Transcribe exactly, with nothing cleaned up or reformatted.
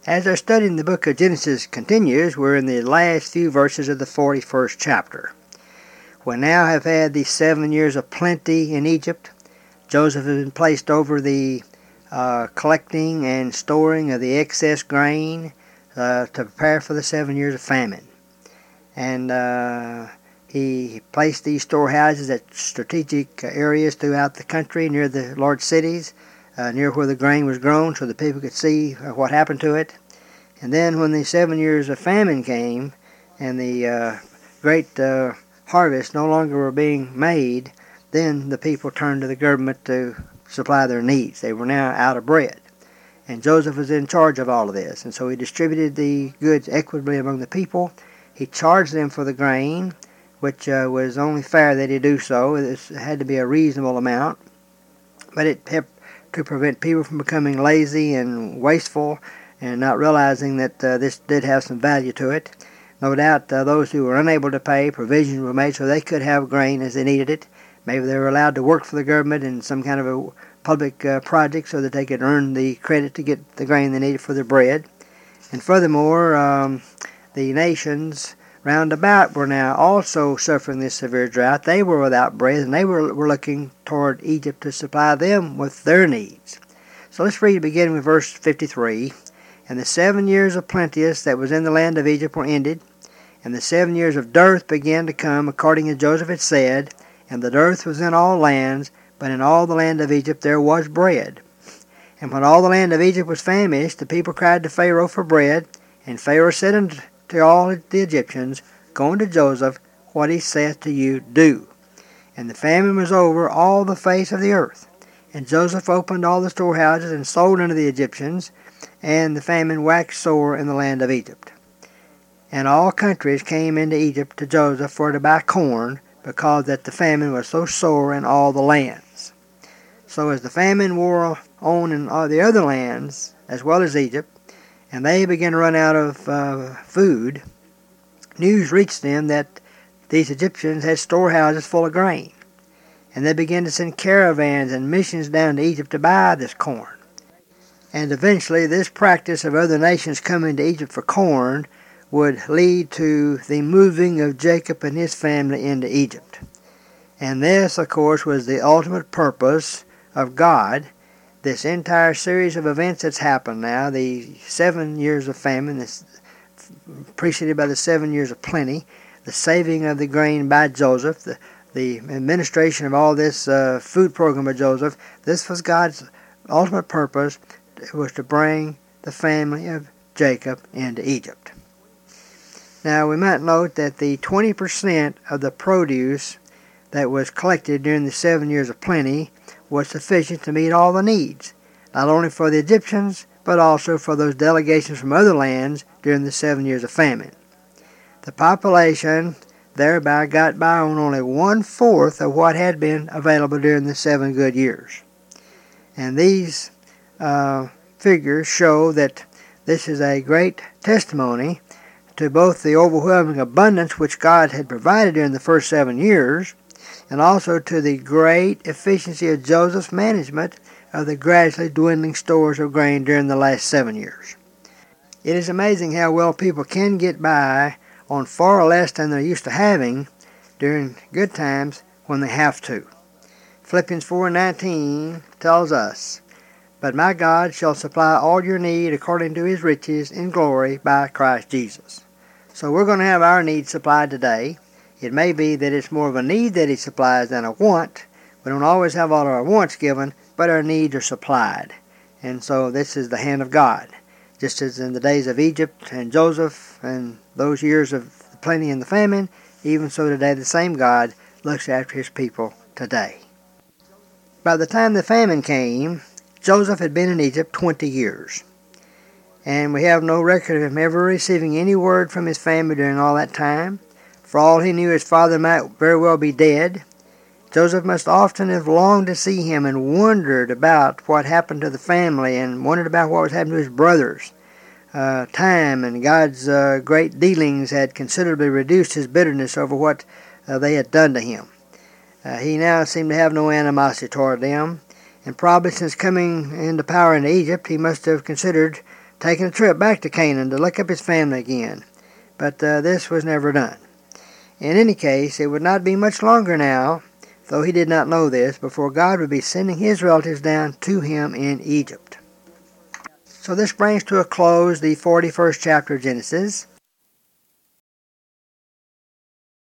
As our study in the book of Genesis continues, we're in the last few verses of the forty-first chapter. We now have had these seven years of plenty in Egypt. Joseph has been placed over the uh, collecting and storing of the excess grain uh, to prepare for the seven years of famine. And uh, he placed these storehouses at strategic areas throughout the country near the large cities, uh, near where the grain was grown, so the people could see what happened to it. And then when the seven years of famine came and the uh, great uh, harvest no longer were being made, then the people turned to the government to supply their needs. They were now out of bread. And Joseph was in charge of all of this. And so he distributed the goods equitably among the people. He charged them for the grain, which uh, was only fair that he do so. It had to be a reasonable amount. But it helped to prevent people from becoming lazy and wasteful and not realizing that uh, this did have some value to it. No doubt uh, those who were unable to pay, provisions were made so they could have grain as they needed it. Maybe they were allowed to work for the government in some kind of a public uh, project so that they could earn the credit to get the grain they needed for their bread. And furthermore, um, the nations round about were now also suffering this severe drought. They were without bread, and they were, were looking toward Egypt to supply them with their needs. So let's read beginning with verse fifty-three. And the seven years of plenteous that was in the land of Egypt were ended, and the seven years of dearth began to come, according as Joseph had said, and the dearth was in all lands, but in all the land of Egypt there was bread. And when all the land of Egypt was famished, the people cried to Pharaoh for bread, and Pharaoh said unto all the Egyptians, Go unto Joseph, what he saith to you, do. And the famine was over all the face of the earth. And Joseph opened all the storehouses and sold unto the Egyptians, and the famine waxed sore in the land of Egypt. And all countries came into Egypt to Joseph for to buy corn, because that the famine was so sore in all the lands. So as the famine wore on in all the other lands, as well as Egypt, and they began to run out of uh, food, news reached them that these Egyptians had storehouses full of grain. And they began to send caravans and missions down to Egypt to buy this corn. And eventually this practice of other nations coming to Egypt for corn would lead to the moving of Jacob and his family into Egypt. And this, of course, was the ultimate purpose of God. This entire series of events that's happened now, the seven years of famine, this preceded by the seven years of plenty, the saving of the grain by Joseph, the, the administration of all this uh, food program of Joseph, this was God's ultimate purpose. It was to bring the family of Jacob into Egypt. Now we might note that the twenty percent of the produce that was collected during the seven years of plenty was sufficient to meet all the needs, not only for the Egyptians, but also for those delegations from other lands during the seven years of famine. The population thereby got by on only one-fourth of what had been available during the seven good years. And these uh, figures show that this is a great testimony to both the overwhelming abundance which God had provided during the first seven years, and also to the great efficiency of Joseph's management of the gradually dwindling stores of grain during the last seven years. It is amazing how well people can get by on far less than they're used to having during good times when they have to. Philippians four nineteen tells us, But my God shall supply all your need according to his riches in glory by Christ Jesus. So we're going to have our needs supplied today. It may be that it's more of a need that he supplies than a want. We don't always have all of our wants given, but our needs are supplied. And so this is the hand of God. Just as in the days of Egypt and Joseph and those years of the plenty and the famine, even so today the same God looks after his people today. By the time the famine came, Joseph had been in Egypt twenty years. And we have no record of him ever receiving any word from his family during all that time. For all he knew, his father might very well be dead. Joseph must often have longed to see him and wondered about what happened to the family and wondered about what was happening to his brothers. Uh, time and God's uh, great dealings had considerably reduced his bitterness over what uh, they had done to him. Uh, he now seemed to have no animosity toward them, and probably since coming into power in Egypt, he must have considered taking a trip back to Canaan to look up his family again, but uh, this was never done. In any case, it would not be much longer now, though he did not know this, before God would be sending his relatives down to him in Egypt. So this brings to a close the forty-first chapter of Genesis.